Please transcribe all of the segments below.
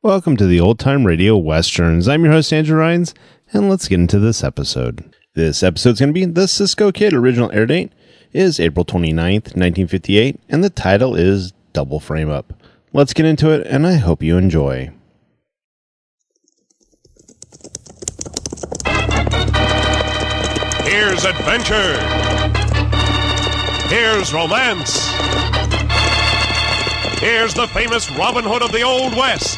Welcome to the Old Time Radio Westerns. I'm your host, Andrew Rhynes, and let's get into this episode. This episode's going to be The Cisco Kid. Original air date is April 29th, 1958, and the title is Double Frame Up. Let's get into it, and I hope you enjoy. Here's adventure. Here's romance. Here's the famous Robin Hood of the Old West.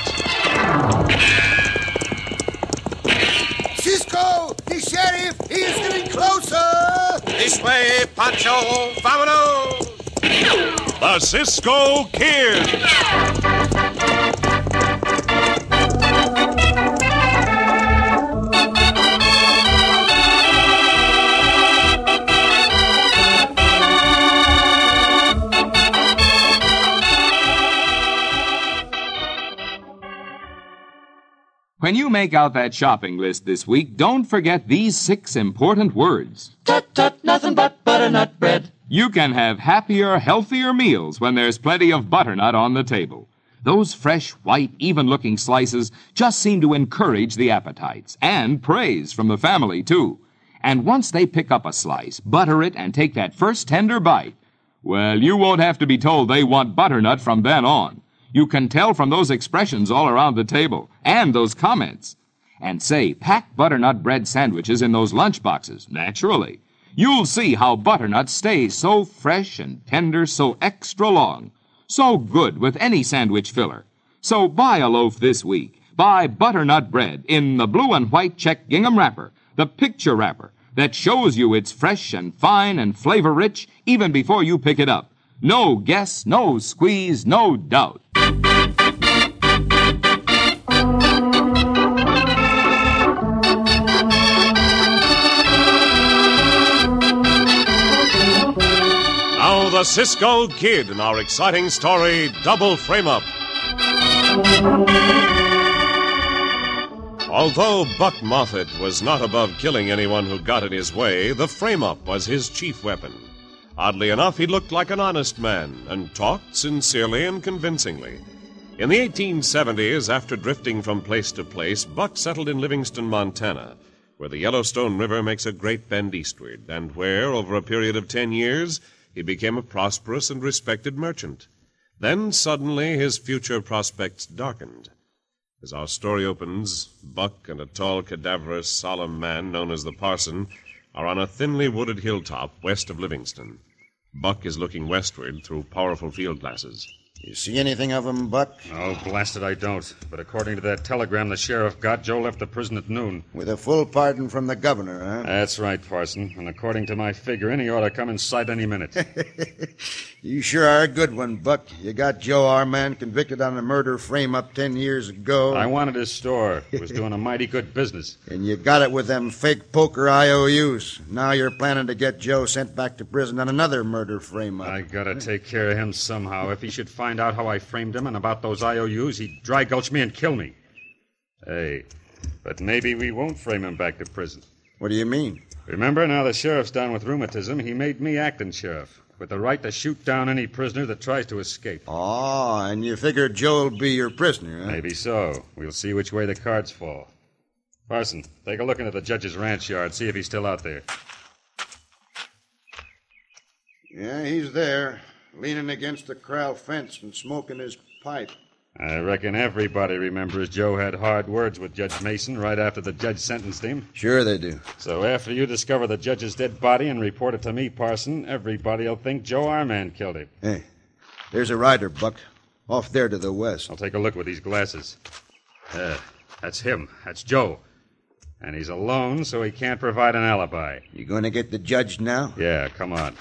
Cisco, the sheriff, he is getting closer. This way, Pancho, vámonos. The Cisco Kid. When you make out that shopping list this week, don't forget these 6 important words. Tut, tut, nothing but butternut bread. You can have happier, healthier meals when there's plenty of butternut on the table. Those fresh, white, even-looking slices just seem to encourage the appetites, and praise from the family, too. And once they pick up a slice, butter it, and take that first tender bite, well, you won't have to be told they want butternut from then on. You can tell from those expressions all around the table, and those comments. And say, pack butternut bread sandwiches in those lunch boxes, naturally. You'll see how butternut stays so fresh and tender, so extra long, so good with any sandwich filler. So buy a loaf this week. Buy butternut bread in the blue and white check gingham wrapper, the picture wrapper, that shows you it's fresh and fine and flavor-rich even before you pick it up. No guess, no squeeze, no doubt. Now the Cisco Kid in our exciting story, Double Frame Up. Although Buck Moffett was not above killing anyone who got in his way, the frame-up was his chief weapon. Oddly enough, he looked like an honest man and talked sincerely and convincingly. In the 1870s, after drifting from place to place, Buck settled in Livingston, Montana, where the Yellowstone River makes a great bend eastward, and where, over a period of 10 years, he became a prosperous and respected merchant. Then, suddenly, his future prospects darkened. As our story opens, Buck and a tall, cadaverous, solemn man known as the Parson are on a thinly wooded hilltop west of Livingston. Buck is looking westward through powerful field glasses. You see anything of him, Buck? Oh, blasted I don't. But according to that telegram the sheriff got, Joe left the prison at noon. With a full pardon from the governor, huh? That's right, Parson. And according to my figuring, he ought to come in sight any minute. You sure are a good one, Buck. You got Joe, our man, convicted on a murder frame-up 10 years ago. I wanted his store. It was doing a mighty good business. And you got it with them fake poker IOUs. Now you're planning to get Joe sent back to prison on another murder frame-up. I gotta take care of him somehow. If he should find out how I framed him and about those IOUs, he'd dry gulch me and kill me. Hey, but maybe we won't frame him back to prison. What do you mean? Remember, now the sheriff's down with rheumatism, he made me acting sheriff, with the right to shoot down any prisoner that tries to escape. Oh, and you figure Joe'll be your prisoner, huh? Maybe so. We'll see which way the cards fall. Parson, take a look into the judge's ranch yard, see if he's still out there. Yeah, he's there, leaning against the corral fence and smoking his pipe. I reckon everybody remembers Joe had hard words with Judge Mason right after the judge sentenced him. Sure they do. So after you discover the judge's dead body and report it to me, Parson, everybody'll think Joe, our man, killed him. Hey, there's a rider, Buck, off there to the west. I'll take a look with these glasses. That's him. That's Joe. And he's alone, so he can't provide an alibi. You going to get the judge now? Yeah, come on.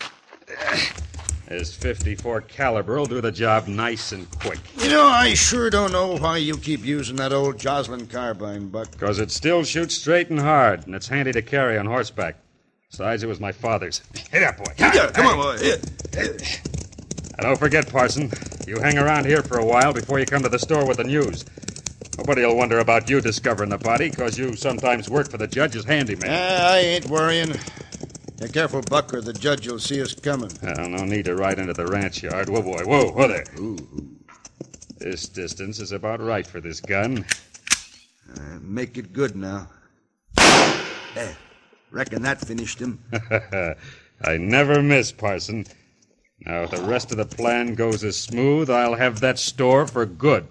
His .54 caliber will do the job nice and quick. You know, I sure don't know why you keep using that old Joslin carbine, Buck. Because it still shoots straight and hard, and it's handy to carry on horseback. Besides, it was my father's. Hey up, boy. Yeah, come on, boy. And don't forget, Parson, you hang around here for a while before you come to the store with the news. Nobody'll wonder about you discovering the body, because you sometimes work for the judge's handyman. I ain't worrying. Be careful, Buck, or the judge will see us coming. Well, no need to ride into the ranch yard. Whoa, boy. Whoa there. Ooh. This distance is about right for this gun. Make it good now. There. Reckon that finished him. I never miss, Parson. Now, if the rest of the plan goes as smooth, I'll have that store for good.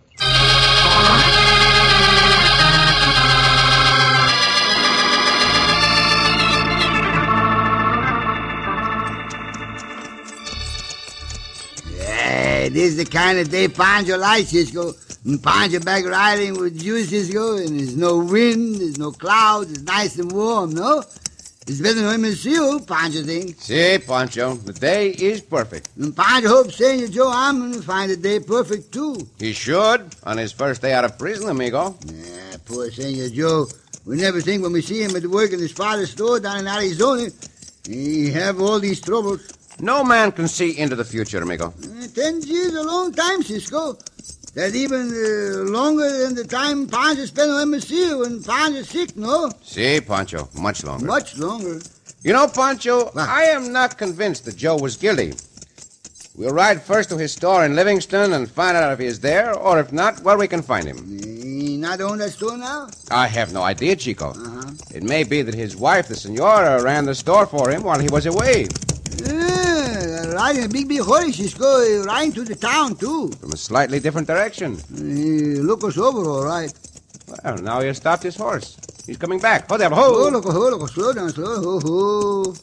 Yeah, this is the kind of day Pancho likes, Cisco. And Pancho back riding with you, Cisco, and there's no wind, there's no clouds, it's nice and warm, no? It's better than him and you, Pancho thinks. Si, Pancho. The day is perfect. And Pancho hopes Senor Joe Armand will find the day perfect, too. He should, on his first day out of prison, amigo. Yeah, poor Senor Joe. We never think when we see him at work in his father's store down in Arizona, he have all these troubles. No man can see into the future, amigo. 10 years a long time, Cisco. That's even longer than the time Pancho spent on MSC when Pancho's sick, no? Si, Pancho. Much longer. Much longer. You know, Pancho, I am not convinced that Joe was guilty. We'll ride first to his store in Livingston and find out if he is there, or if not, where we can find him. He not own that store now? I have no idea, Chico. It may be that his wife, the senora, ran the store for him while he was away. Riding a big horse, Cisco. Riding to the town, too. From a slightly different direction. He look us over, all right. Well, now he has stopped his horse. He's coming back. Ho there, ho! Look, slow down, slow. Ho.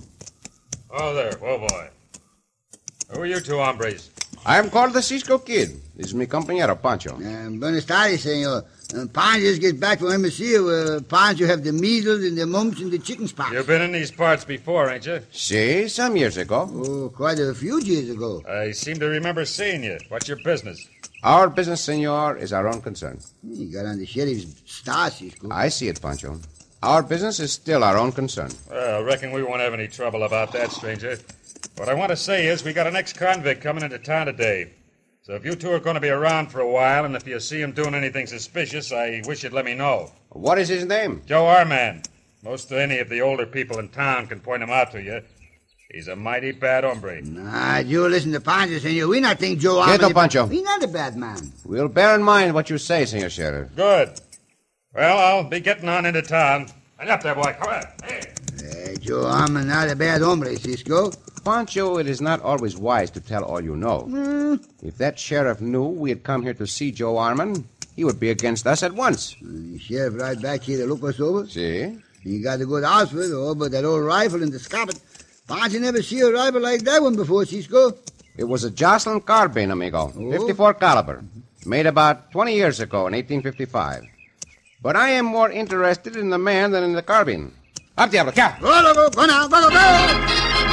Oh, there. Whoa, boy. Who are you two hombres? I am called the Cisco Kid. This is mi compañero, Pancho. Buenos tardes, senor. Pancho just gets back from MSC where Pancho have the measles and the mumps and the chicken spots. You've been in these parts before, ain't you? Si, some years ago. Oh, quite a few years ago. I seem to remember seeing you. What's your business? Our business, senor, is our own concern. You got on the sheriff's star, Cisco. I see it, Pancho. Our business is still our own concern. Well, I reckon we won't have any trouble about that, stranger. What I want to say is we got an ex-convict coming into town today. So if you two are going to be around for a while, and if you see him doing anything suspicious, I wish you'd let me know. What is his name? Joe Armand. Most any of the older people in town can point him out to you. He's a mighty bad hombre. Nah, you listen to Pancho, senor. We not think Joe Armand... Quieto, Pancho. He's not a bad man. We'll bear in mind what you say, senor sheriff. Good. Well, I'll be getting on into town. And up there, boy. Come on. Hey. Joe Armand not a bad hombre, Cisco. Pancho, it is not always wise to tell all you know. If that sheriff knew we had come here to see Joe Armand, he would be against us at once. The sheriff right back here to look us over. See? He got a good outfit, but that old rifle and the scoppet. Pancho never see a rifle like that one before, Cisco. It was a Jocelyn carbine, amigo. 54 caliber. Made about 20 years ago in 1855. But I am more interested in the man than in the carbine. Up, Diablo, cap! Go now, go!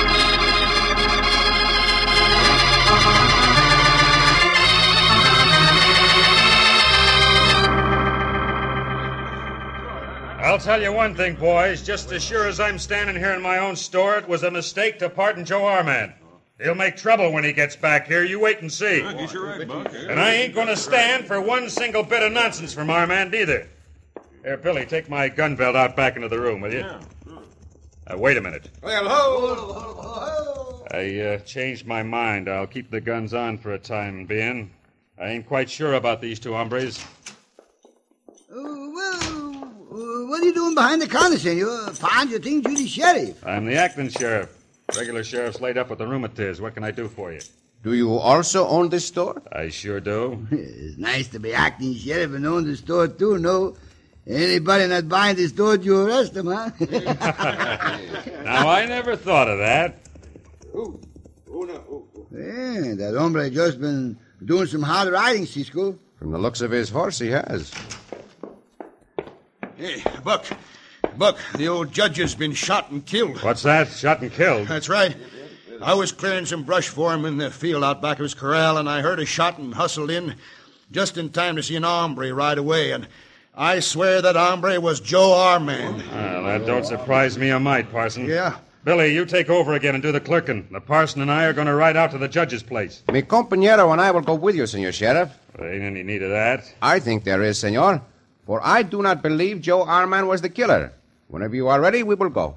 I'll tell you one thing, boys. Just as sure as I'm standing here in my own store, it was a mistake to pardon Joe Armand. He'll make trouble when he gets back here. You wait and see. And I ain't going to stand for one single bit of nonsense from Armand either. Here, Billy, take my gun belt out back into the room, will you? Wait a minute. Well, ho! I changed my mind. I'll keep the guns on for a time being. I ain't quite sure about these two hombres. What are you doing behind the counter, senor? Pancho thinks you're the sheriff. I'm the acting sheriff. Regular sheriff's laid up with the rheumatiz. What can I do for you? Do you also own this store? I sure do. It's nice to be acting sheriff and own the store, too, no? Anybody not buying the store, you arrest them, huh? Now, I never thought of that. Yeah, that hombre just been doing some hard riding, Cisco. From the looks of his horse, he has. Hey, Buck, the old judge has been shot and killed. What's that? Shot and killed? That's right. I was clearing some brush for him in the field out back of his corral, and I heard a shot and hustled in just in time to see an hombre ride away, and I swear that hombre was Joe Armand. Well, that don't surprise me a mite, Parson. Yeah? Billy, you take over again and do the clerking. The parson and I are going to ride out to the judge's place. Mi compañero and I will go with you, senor sheriff. There ain't any need of that. I think there is, senor. For I do not believe Joe Armand was the killer. Whenever you are ready, we will go.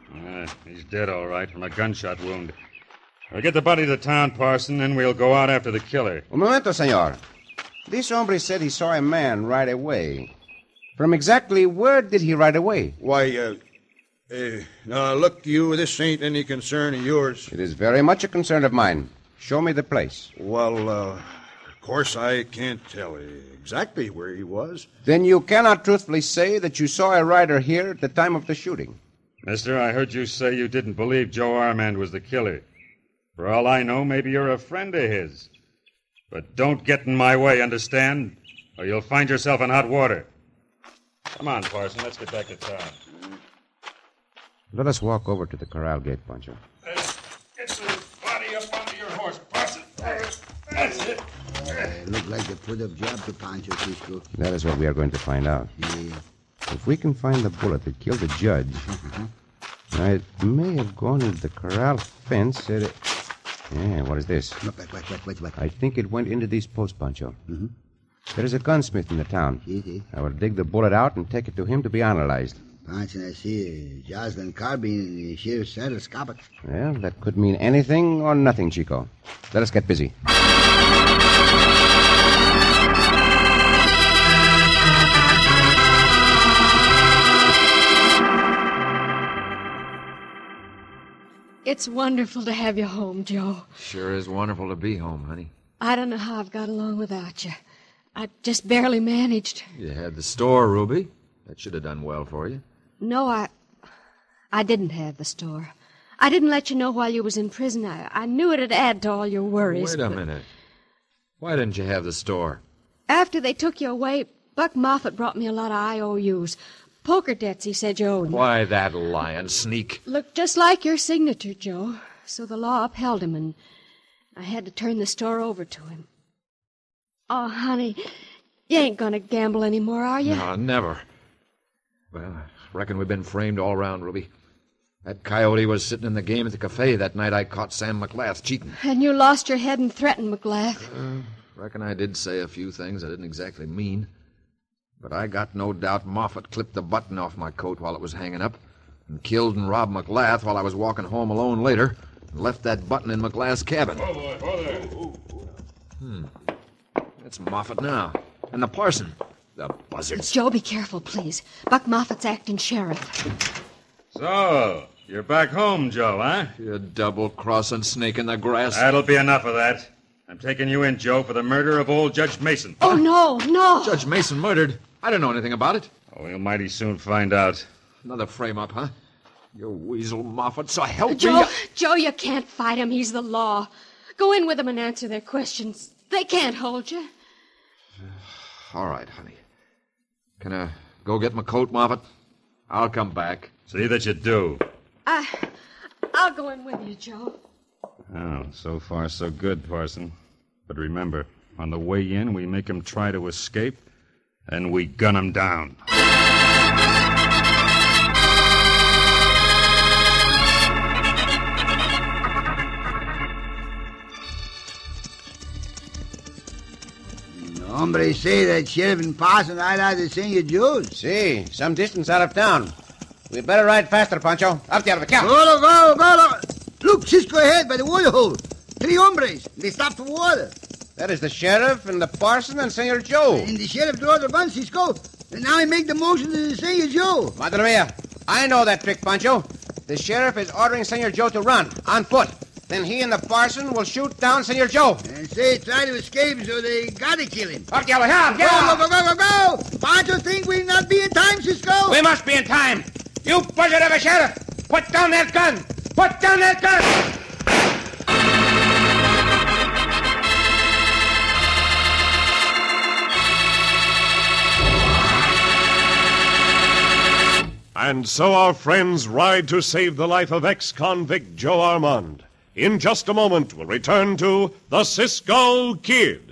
He's dead, all right, from a gunshot wound. We'll get the body to town, Parson, then we'll go out after the killer. Un momento, senor. This hombre said he saw a man ride away. From exactly where did he ride away? Why, now, look, you, this ain't any concern of yours. It is very much a concern of mine. Show me the place. Well, of course, I can't tell exactly where he was. Then you cannot truthfully say that you saw a rider here at the time of the shooting. Mister, I heard you say you didn't believe Joe Armand was the killer. For all I know, maybe you're a friend of his. But don't get in my way, understand? Or you'll find yourself in hot water. Come on, Parson, let's get back to town. Let us walk over to the corral gate, Pancho. Get the body up onto your horse, Parson. That's it. Look like a put-up job to Pancho, Cisco. That is what we are going to find out. Yeah. If we can find the bullet that killed the judge, it may have gone into the corral fence. Yeah, what is this? What? I think it went into these posts, Pancho. Mm-hmm. There is a gunsmith in the town. I will dig the bullet out and take it to him to be analyzed. Pancho, I see a Jocelyn carbine in the sheriff's saddle scoppet. Well, that could mean anything or nothing, Chico. Let us get busy. It's wonderful to have you home, Joe. Sure is wonderful to be home, honey. I don't know how I've got along without you. I just barely managed. You had the store, Ruby. That should have done well for you. No, I didn't have the store. I didn't let you know while you was in prison. I knew it'd add to all your worries. Wait a minute. Why didn't you have the store? After they took you away, Buck Moffat brought me a lot of IOUs. Poker debts he said you owed me. Why, that lying sneak. Looked just like your signature, Joe. So the law upheld him, and I had to turn the store over to him. Oh, honey, you ain't gonna gamble anymore, are you? No, never. Well, I reckon we've been framed all around, Ruby. That coyote was sitting in the game at the cafe that night I caught Sam McGlath cheating. And you lost your head and threatened McGlath. Reckon I did say a few things I didn't exactly mean. But I got no doubt Moffat clipped the button off my coat while it was hanging up, and killed and robbed McGlath while I was walking home alone later, and left that button in McGlath's cabin. Oh, there. That's Moffat now. And the parson. The buzzards. Joe, be careful, please. Buck Moffat's acting sheriff. So, you're back home, Joe, huh? You double-crossing snake in the grass. That'll be enough of that. I'm taking you in, Joe, for the murder of old Judge Mason. Oh, no. Judge Mason murdered? I don't know anything about it. Oh, we'll mighty soon find out. Another frame-up, huh? You weasel Moffat, so help Joe, me. Joe, you can't fight him. He's the law. Go in with him and answer their questions. They can't hold you. All right, honey. Can I go get my coat, Moffat? I'll come back. See that you do. I'll go in with you, Joe. Oh, so far so good, Parson. But remember, on the way in, we make him try to escape, and we gun him down. Hombre say that sheriff and parson ride out of Senor Joe's. See, some distance out of town. We'd better ride faster, Pancho. Up the count. Go. Look, Cisco ahead by the water hole. 3 hombres. They stopped for water. That is the sheriff and the parson and Senor Joe. And the sheriff draw the gun, Cisco. And now he make the motion to Senor Joe. Madre mia, I know that trick, Pancho. The sheriff is ordering Senor Joe to run, on foot. Then he and the parson will shoot down Senor Joe. And say try to escape, so they gotta kill him. Go! Pancho think we not be in time, Cisco. We must be in time. You buzzard of a sheriff! Put down that gun! Put down that gun! And so our friends ride to save the life of ex-convict Joe Armand. In just a moment, we'll return to the Cisco Kid.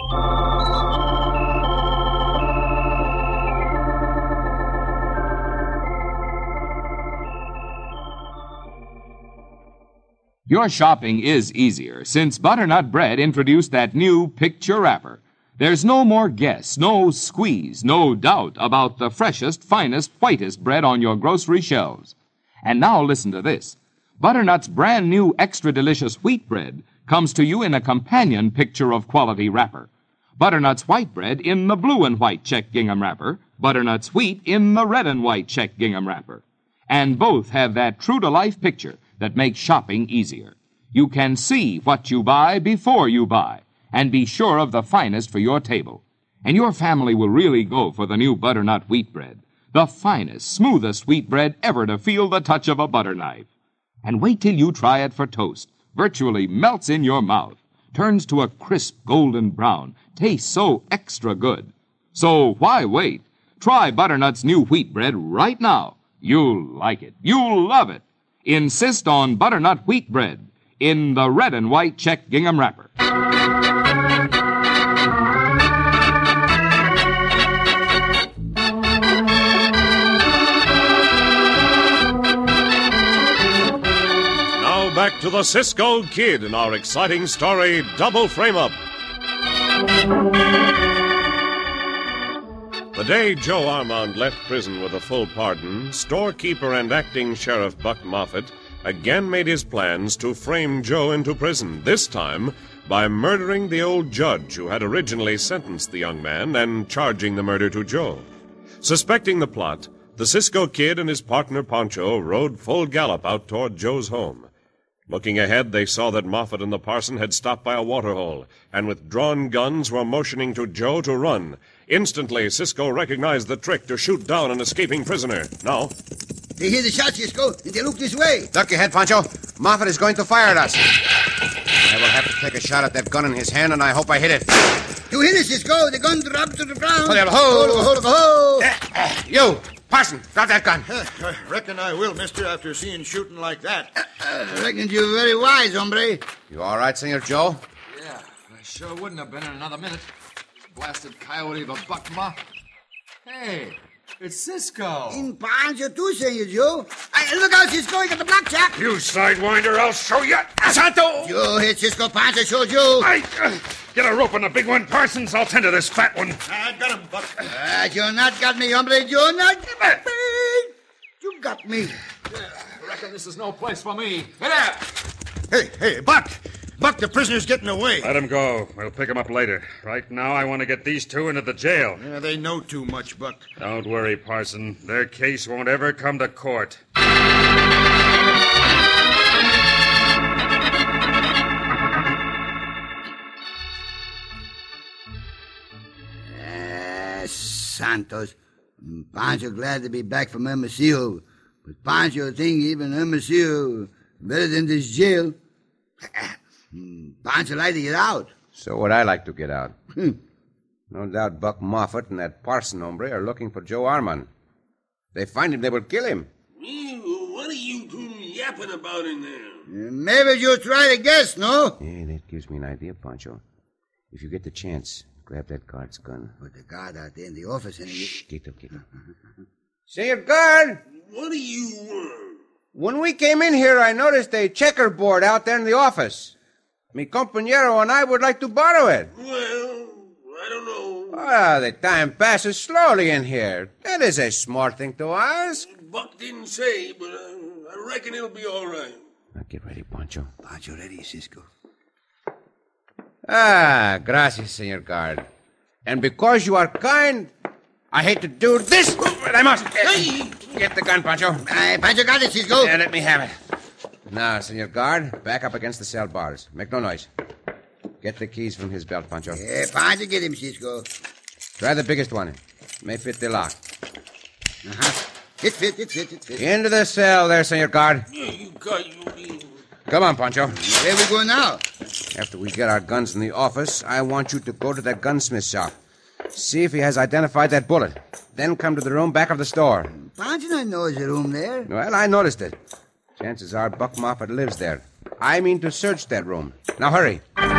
Your shopping is easier since Butternut Bread introduced that new picture wrapper. There's no more guess, no squeeze, no doubt about the freshest, finest, whitest bread on your grocery shelves. And now listen to this. Butternut's brand new extra delicious wheat bread comes to you in a companion picture of quality wrapper. Butternut's white bread in the blue and white check gingham wrapper, Butternut's wheat in the red and white check gingham wrapper. And both have that true-to-life picture that makes shopping easier. You can see what you buy before you buy, and be sure of the finest for your table. And your family will really go for the new Butternut wheat bread, the finest, smoothest wheat bread ever to feel the touch of a butter knife. And wait till you try it for toast. Virtually melts in your mouth, turns to a crisp golden brown, tastes so extra good. So why wait? Try Butternut's new wheat bread right now. You'll like it. You'll love it. Insist on Butternut wheat bread in the red and white check gingham wrapper. Now back to the Cisco Kid in our exciting story, Double Frame Up. The day Joe Armand left prison with a full pardon, storekeeper and acting Sheriff Buck Moffett again made his plans to frame Joe into prison, this time by murdering the old judge who had originally sentenced the young man and charging the murder to Joe. Suspecting the plot, the Cisco Kid and his partner Pancho rode full gallop out toward Joe's home. Looking ahead, they saw that Moffett and the parson had stopped by a waterhole, and with drawn guns were motioning to Joe to run. Instantly, Cisco recognized the trick to shoot down an escaping prisoner. Now, they hear the shots, Cisco, and they look this way. Duck your head, Pancho. Moffett is going to fire at us. I will have to take a shot at that gun in his hand, and I hope I hit it. You hit it, Cisco. The gun dropped to the ground. Hold. You, parson, drop that gun. I reckon I will, mister, after seeing shooting like that. I reckon you're very wise, hombre. You all right, Senor Joe? Yeah, I sure wouldn't have been in another minute. Blasted coyote of a Buck Moffett. Hey, it's Cisco. In Pancho, too, Senor Joe. Look out, Cisco. You got the blackjack. You sidewinder, I'll show you. Santo! Joe hit Cisco. Pancho showed Joe. Get a rope on the big one, Parsons. I'll tend to this fat one. I got him, Buck. You not got me, hombre. You not got me. You got me. I reckon this is no place for me. Get out! Hey, Buck. Buck, the prisoner's getting away. Let him go. We'll pick him up later. Right now, I want to get these two into the jail. Yeah, they know too much, Buck. Don't worry, Parson. Their case won't ever come to court. Santos. Pancho glad to be back from Hermosillo. But Pancho think even Hermosillo better than this jail. Pancho like to get out. So would I like to get out. No doubt Buck Moffett and that parson hombre are looking for Joe Armand. They find him, they will kill him. What are you two yapping about in there? Maybe you try to guess, no? Yeah, that gives me an idea, Pancho. If you get the chance, grab that guard's gun. Put the guard out there in the office and... Shh, get up. Senor Guard! What do you want? When we came in here, I noticed a checkerboard out there in the office. Mi compañero and I would like to borrow it. Well, I don't know. The time passes slowly in here. That is a smart thing to ask. Buck didn't say, but I reckon it'll be all right. Now get ready, Pancho. Pancho ready, Cisco. Gracias, Senor Guard. And because you are kind, I hate to do this, but I must. Hey! Get the gun, Pancho. Pancho got it, Cisco. Yeah, let me have it. Now, Senor Guard, back up against the cell bars. Make no noise. Get the keys from his belt, Pancho. Yeah, Pancho, get him, Cisco. Try the biggest one. May fit the lock. It fit. Into the cell there, Senor Guard. Yeah, you got you. Come on, Pancho. Where we go now? After we get our guns in the office, I want you to go to that gunsmith shop. See if he has identified that bullet. Then come to the room back of the store. Pancho don't know there's a room there. Well, I noticed it. Chances are Buck Moffett lives there. I mean to search that room. Now hurry.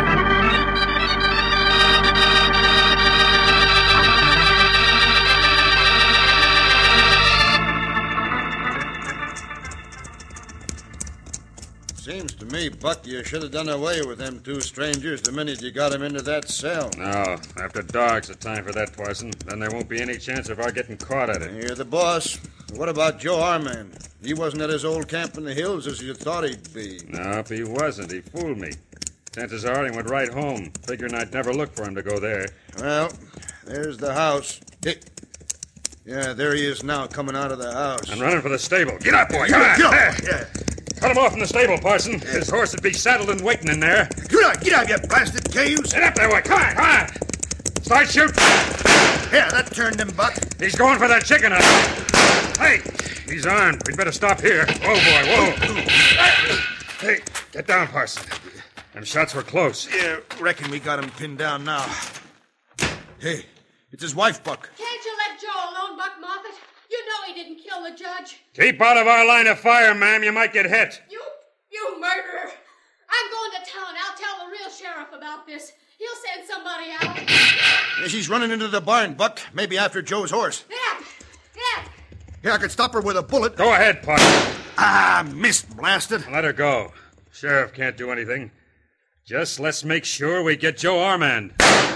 Seems to me, Buck, you should have done away with them two strangers the minute you got them into that cell. No, after dark's the time for that, Parson. Then there won't be any chance of our getting caught at it. You're the boss. What about Joe Arman? He wasn't at his old camp in the hills as you thought he'd be. Nope, he wasn't. He fooled me. Chances are he went right home, figuring I'd never look for him to go there. Well, there's the house. Hey. Yeah, there he is now, coming out of the house. I'm running for the stable. Get up, boy. Come on. Get up. Yeah. Cut him off in the stable, Parson. His horse would be saddled and waiting in there. Get out, you blasted cayuse. Get up there, boy. Come on. Start shooting. Yeah, that turned him, Buck. He's going for that chicken. Hey, he's armed. We'd better stop here. Whoa, boy, whoa. Hey, get down, Parson. Them shots were close. Yeah, reckon we got him pinned down now. Hey, it's his wife, Buck. Can't you let Joe alone, Buck Moffat? You know he didn't kill the judge. Keep out of our line of fire, ma'am. You might get hit. You murderer. I'm going to town. I'll tell the real sheriff about this. He'll send somebody out. Yeah, she's running into the barn, Buck. Maybe after Joe's horse. Yeah. Yeah, I could stop her with a bullet. Go ahead, Parson. Missed, blasted. Let her go. Sheriff can't do anything. Just let's make sure we get Joe Armand.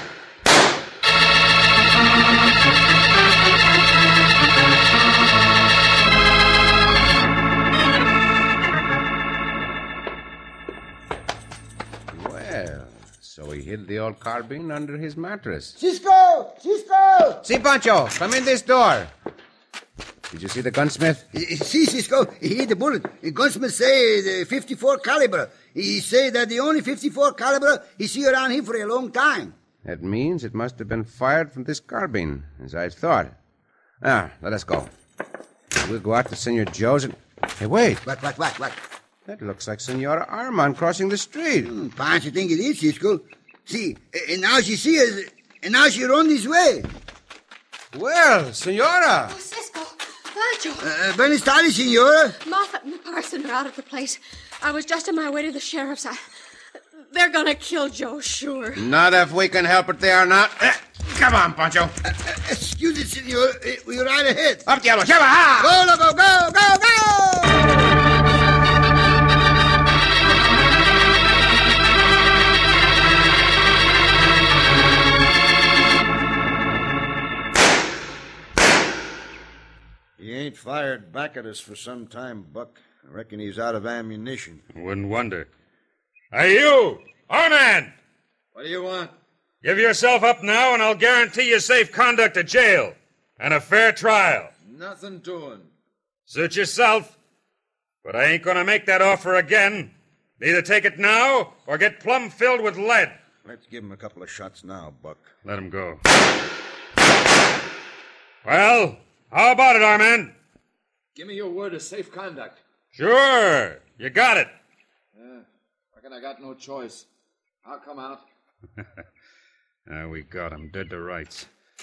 Well, so he hid the old carbine under his mattress. Cisco! See, Pancho, come in this door. Did you see the gunsmith? See, Cisco, he hit the bullet. The gunsmith say the 54 caliber. He say that the only 54 caliber he see around here for a long time. That means it must have been fired from this carbine, as I thought. Let us go. We'll go out to Senor Joe's and... Hey, wait. What? That looks like Senora Armand crossing the street. Perhaps you think it is, Cisco. See, and now she see us, and now she run this way. Well, Senora. Oh, Cisco. Pancho. Buenas tardes, Senora. Moffat and the parson are out of the place. I was just on my way to the sheriff's. They're gonna kill Joe, sure. Not if we can help it, they are not. Come on, Pancho. Excuse me, Senor. We're right ahead. Up, Diablo. Go, loco, go! He ain't fired back at us for some time, Buck. I reckon he's out of ammunition. Wouldn't wonder. Hey, you! Armand! What do you want? Give yourself up now, and I'll guarantee you safe conduct to jail. And a fair trial. Nothing doing. Suit yourself. But I ain't gonna make that offer again. Either take it now, or get plumb filled with lead. Let's give him a couple of shots now, Buck. Let him go. Well, how about it, Armand? Give me your word of safe conduct. Sure. You got it. Reckon I got no choice. I'll come out. We got him dead to rights.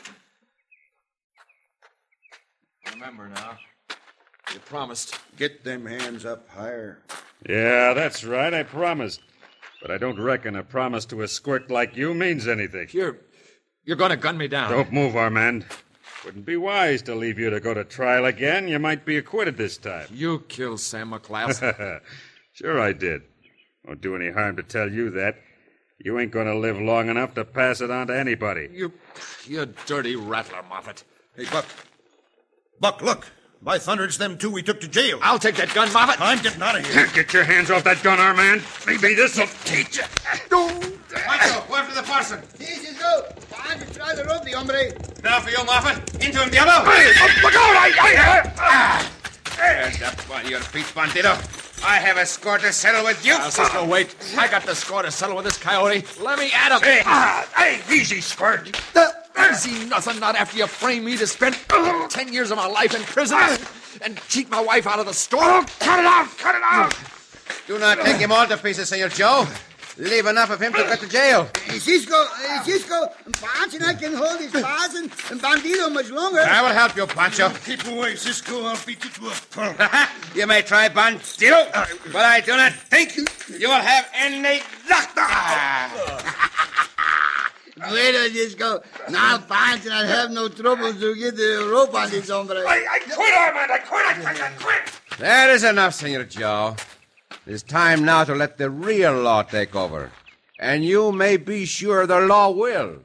Remember now, you promised. Get them hands up higher. Yeah, that's right. I promised. But I don't reckon a promise to a squirt like you means anything. You're going to gun me down. Don't move, Armand. Wouldn't be wise to leave you to go to trial again. You might be acquitted this time. You killed Sam McCloud. Sure I did. Won't do any harm to tell you that. You ain't going to live long enough to pass it on to anybody. You dirty rattler, Moffat. Hey, Buck. Buck, look. By thunder, it's them two we took to jail. I'll take that gun, Moffat. I'm getting out of here. Get your hands off that gun, Armand. Maybe this'll teach you. Pancho, go after the parson. This go. Time to try to rope the hombre. Now for you, Moffat. Into him, Diablo. Look out! There's up on your feet, Bandito. I have a score to settle with you. Cisco, wait. I got the score to settle with this coyote. Let me at him. Hey, easy, squirt. Easy nothing, not after you frame me to spend 10 years of my life in prison and cheat my wife out of the store. Cut it out! Cut it out! Do not take him all to pieces, Senor Joe. Leave enough of him to get to jail. Cisco, Pancho and I can hold his parson and Bandito much longer. I will help you, Pancho. Keep away, Cisco. I'll beat you to a pulp. You may try, Bandito, but I do not think you will have any luck. Wait a Cisco. Now Pancho and I have no trouble to get the rope on this hombre. I quit, Armand. I quit. That is enough, Senor Joe. It is time now to let the real law take over. And you may be sure the law will.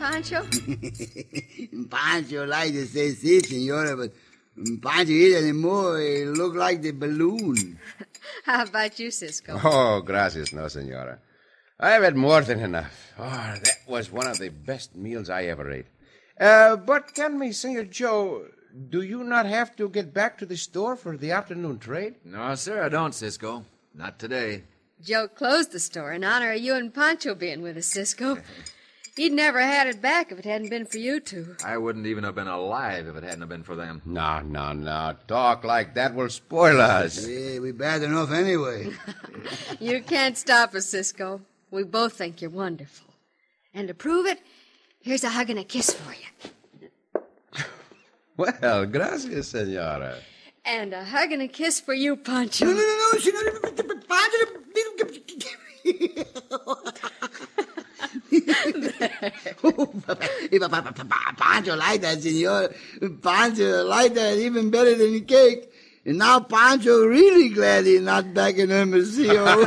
Pancho? Pancho like to say si, senora, but Pancho eat anymore. It look like the balloon. How about you, Cisco? Oh, gracias, no, senora. I've had more than enough. Oh, that was one of the best meals I ever ate. But tell me, Senor Joe, do you not have to get back to the store for the afternoon trade? No, sir, I don't, Cisco. Not today. Joe closed the store in honor of you and Pancho being with us, Cisco. He'd never had it back if it hadn't been for you two. I wouldn't even have been alive if it hadn't have been for them. No. Talk like that will spoil us. Yeah, we bad enough anyway. You can't stop us, Cisco. We both think you're wonderful. And to prove it, here's a hug and a kiss for you. Well, gracias, senora. And a hug and a kiss for you, Pancho. No, senora. Pancho. Pancho like that, senor. Pancho like that even better than the cake. And now Pancho really glad he's not back in Hermosillo.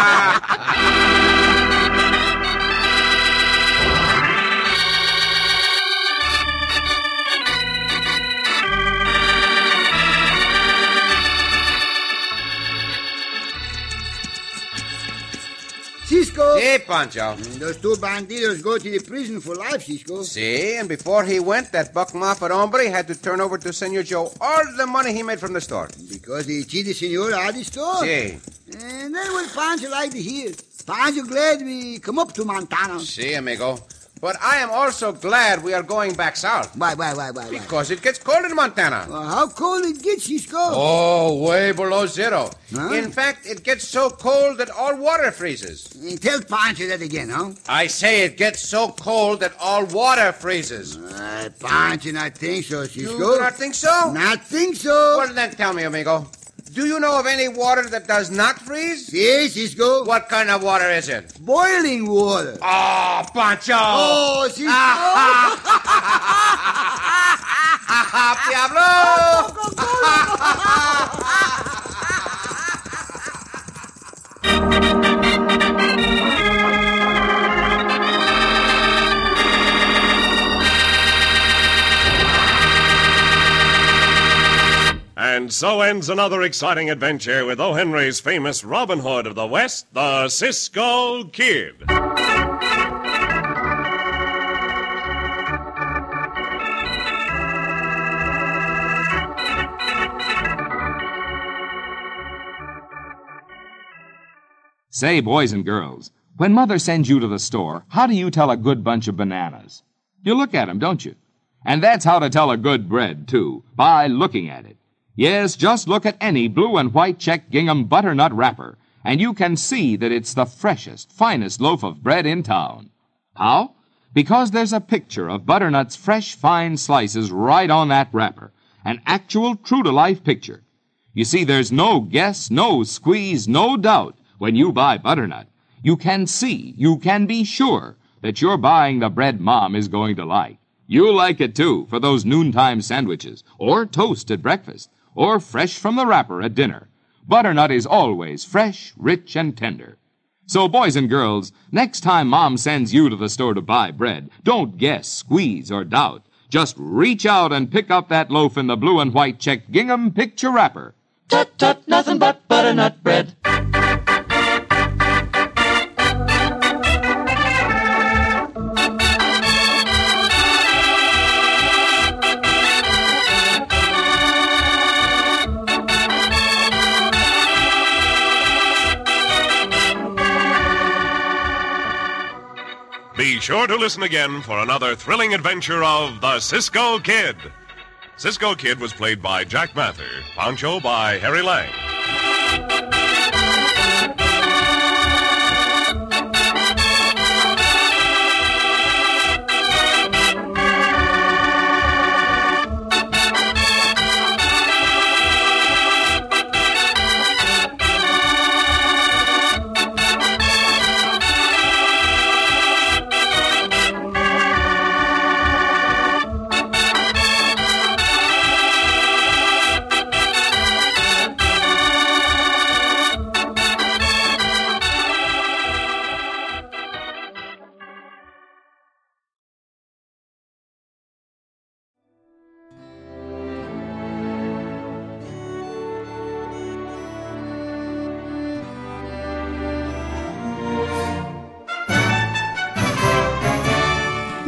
Cisco. Si, Pancho. Those two bandidos go to the prison for life, Cisco. Si, and before he went, that Buck Moffat hombre had to turn over to Senor Joe all the money he made from the store. Because he cheated Senor out of the store? Si. And then what Pancho like to hear. Pancho glad we come up to Montana. Si, amigo. But I am also glad we are going back south. Why? Because it gets cold in Montana. How cold it gets, Cisco? Oh, way below zero. Huh? In fact, it gets so cold that all water freezes. Tell Pancho that again, huh? I say it gets so cold that all water freezes. Pancho not think so, Cisco. You do not think so? Not think so. Well, then tell me, amigo. Do you know of any water that does not freeze? Yes, Cisco. What kind of water is it? Boiling water. Oh, Pancho! Oh, Cisco! And so ends another exciting adventure with O. Henry's famous Robin Hood of the West, the Cisco Kid. Say, boys and girls, when Mother sends you to the store, how do you tell a good bunch of bananas? You look at 'em, don't you? And that's how to tell a good bread, too, by looking at it. Yes, just look at any blue and white check gingham butternut wrapper, and you can see that it's the freshest, finest loaf of bread in town. How? Because there's a picture of butternut's fresh, fine slices right on that wrapper, an actual, true-to-life picture. You see, there's no guess, no squeeze, no doubt when you buy butternut. You can see, you can be sure that you're buying the bread Mom is going to like. You'll like it, too, for those noontime sandwiches, or toast at breakfast, or fresh from the wrapper at dinner. Butternut is always fresh, rich, and tender. So, boys and girls, next time Mom sends you to the store to buy bread, don't guess, squeeze, or doubt. Just reach out and pick up that loaf in the blue and white check gingham picture wrapper. Tut, tut, nothing but butternut bread. Be sure to listen again for another thrilling adventure of the Cisco Kid. Cisco Kid was played by Jack Mather, Pancho by Harry Lang.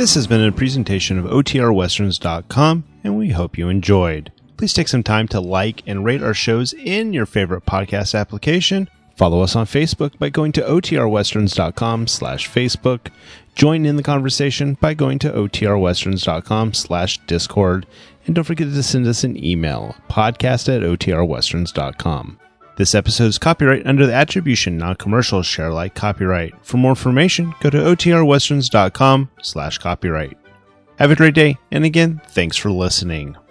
This has been a presentation of OTRWesterns.com, and we hope you enjoyed. Please take some time to like and rate our shows in your favorite podcast application. Follow us on Facebook by going to OTRWesterns.com/Facebook. Join in the conversation by going to OTRWesterns.com/Discord. And don't forget to send us an email, podcast@OTRWesterns.com. This episode is copyright under the Attribution Non-Commercial Share Alike copyright. For more information, go to OTRWesterns.com/copyright. Have a great day, and again, thanks for listening.